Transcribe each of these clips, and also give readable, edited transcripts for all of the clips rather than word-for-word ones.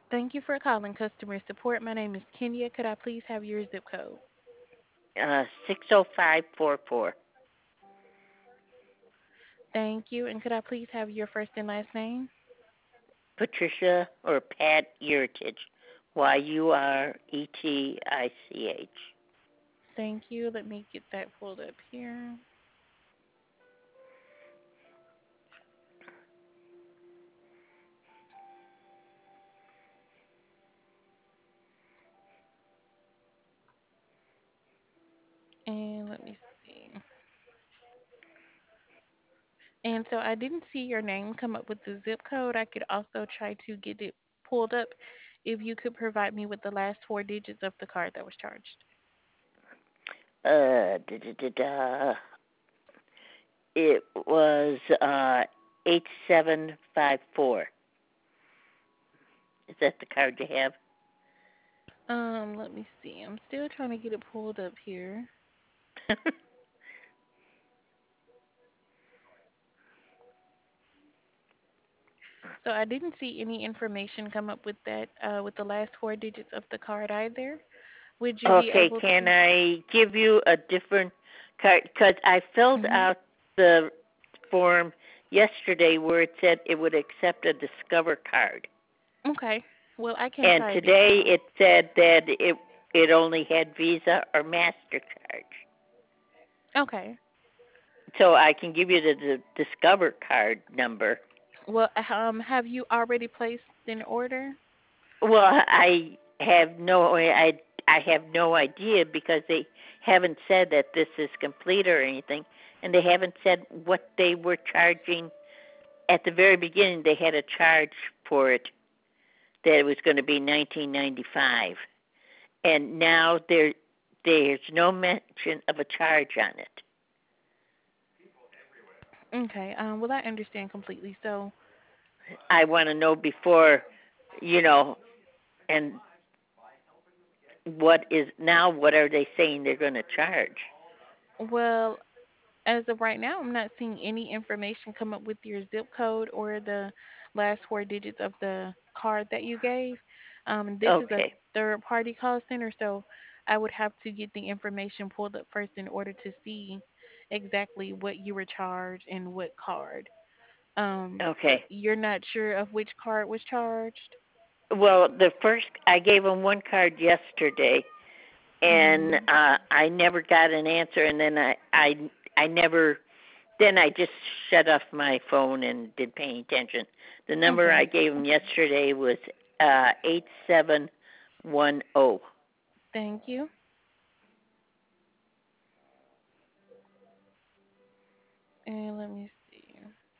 Thank you for calling customer support. My name is Kenya. Could I please have your zip code? 60544. Thank you. And could I please have your first and last name? Patricia or Pat Uritich. Yuretich. Thank you. Let me get that pulled up here. And let me see. And so I didn't see your name come up with the zip code. I could also try to get it pulled up if you could provide me with the last four digits of the card that was charged. Da, da, da. It was 8754. Is that the card you have? Let me see. I'm still trying to get it pulled up here. So I didn't see any information come up with that, with the last four digits of the card either. Would you be Okay, able can to? I give you a different card? Because I filled Hmm. out the form yesterday where it said it would accept a Discover card. Okay. Well, I can And try a different today one. it said that it only had Visa or Mastercard. Okay. So I can give you the Discover card number. Well, have you already placed an order? Well, I have no idea because they haven't said that this is complete or anything, and they haven't said what they were charging at the very beginning. They had a charge for it that it was going to be 1995, and now there's no mention of a charge on it. Okay. Well, I understand completely. So, I want to know before, you know, and what is now? What are they saying they're going to charge? well, as of right now, I'm not seeing any information come up with your zip code or the last four digits of the card that you gave. This is a Okay, third party call center, so I would have to get the information pulled up first in order to see exactly what you were charged and what card. So okay. you're not sure of which card was charged? Well, the first I gave them one card yesterday, and Mm-hmm. I never got an answer, and then I never. Then I just shut off my phone and didn't pay attention. The number I Okay. gave them yesterday was 8710. Thank you. And let me see.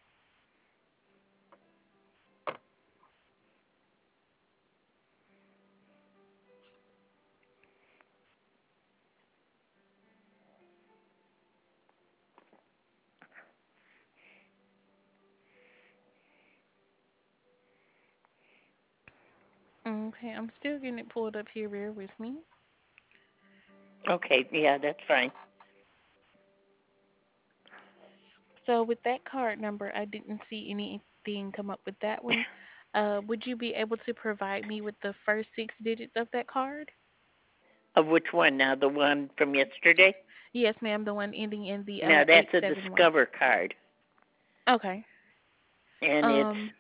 Okay, I'm still getting it pulled up here. Bear with me. Okay, yeah, that's fine. So with that card number, I didn't see anything come up with that one. Would you be able to provide me with the first six digits of that card? Of which one now? The one from yesterday? Yes, ma'am. The one ending in the No, that's a 871. Discover card, Okay. and it's Um,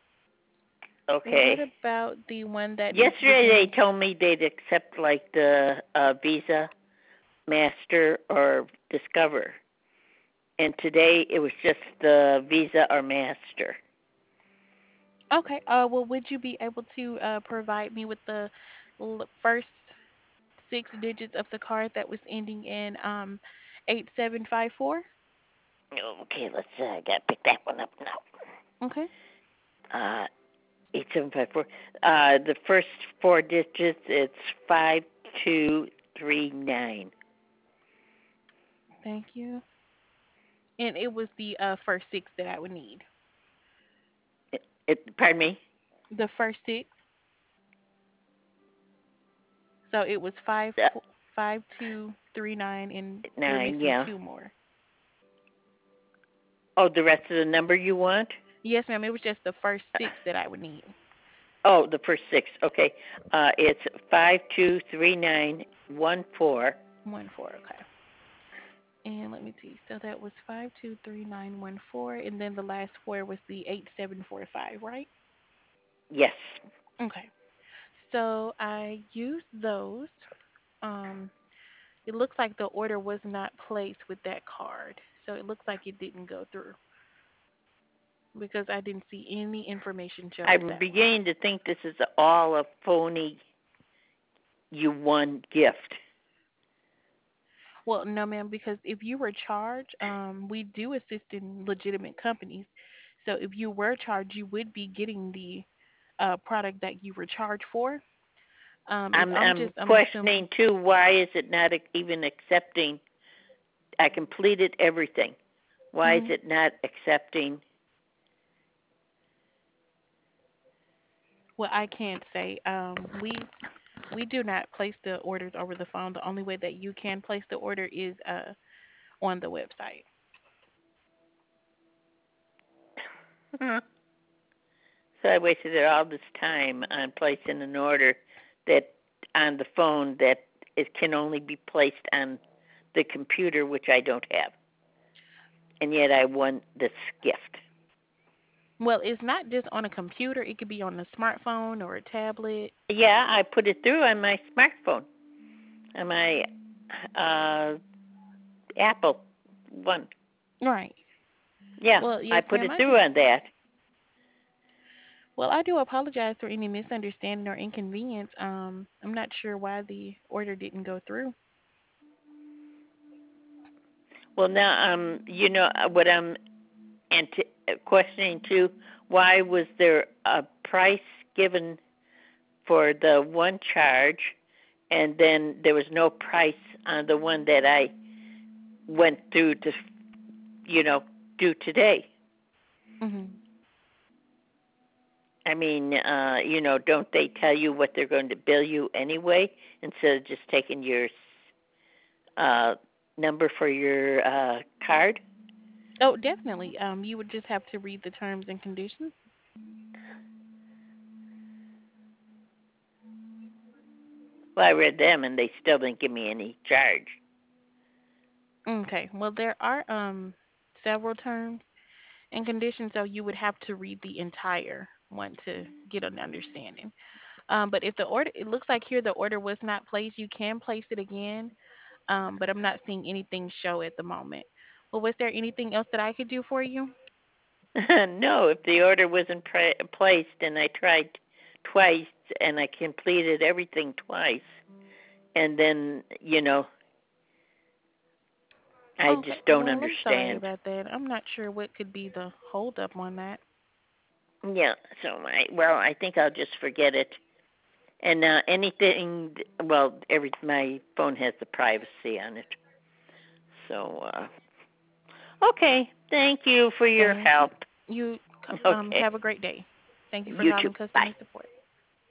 what okay. about the one that Yesterday begins? they told me they'd accept like the Visa, Master, or Discover, and today it was just the Visa or Master. Okay. Well, would you be able to provide me with the first six digits of the card that was ending in 8754? Okay, let's. I gotta pick that one up now. Okay. 8754. The first four digits. It's 5239. Thank you. And it was the first six that I would need. Pardon me. The first six. So it was Uh, 5239, and we're Nine. missing Yeah. two more. Oh, the rest of the number you want? Yes, ma'am. It was just the first six that I would need. Oh, the first six. Okay. It's 523914. 14. Okay. And let me see. So that was 523914, and then the last four was the 8745, right? Yes. Okay. So I used those. Um, it looks like the order was not placed with that card, so it looks like it didn't go through because I didn't see any information show with I'm that one. beginning to think this is all a phony you won gift. Well, no, ma'am, because if you were charged, we do assist in legitimate companies. So if you were charged, you would be getting the product that you were charged for. If I'm I'm assuming. questioning too, why is it not even accepting? I completed everything. Why is Mhm. it not accepting? Well, I can't say. We do not place the orders over the phone. The only way that you can place the order is on the website. So I wasted all this time on placing an order that on the phone that it can only be placed on the computer, which I don't have, and yet I won this gift. Well, it's not just on a computer. It could be on a smartphone or a tablet. Yeah, I put it through on my smartphone, on my uh, Apple one. Right. Yeah, Well, I yes, put ma'am. it through on that. I do apologize for any misunderstanding or inconvenience. I'm not sure why the order didn't go through. Well, now what I'm questioning too. Why was there a price given for the one charge, and then there was no price on the one that I went through to, you know, do today? Mhm. I mean, don't they tell you what they're going to bill you anyway instead of just taking your uh, number for your card? Oh, definitely. You would just have to read the terms and conditions. Well, I read them and they still didn't give me any charge. Okay. Well, there are several terms and conditions, so you would have to read the entire one to get an understanding. But if the order, it looks like here the order was not placed, you can place it again. But I'm not seeing anything show at the moment. Well, was there anything else that I could do for you? No, if the order wasn't placed and I tried twice and I completed everything twice, and then, I Okay. just don't Well, I'm sorry understand. about that. I'm not sure what could be the hold up on that. Yeah, so I think I'll just forget it. And anything, my phone has the privacy on it. So, okay, thank you for your Thank you. help. You Okay, have a great day. Thank you for you too. calling Bye. customer support.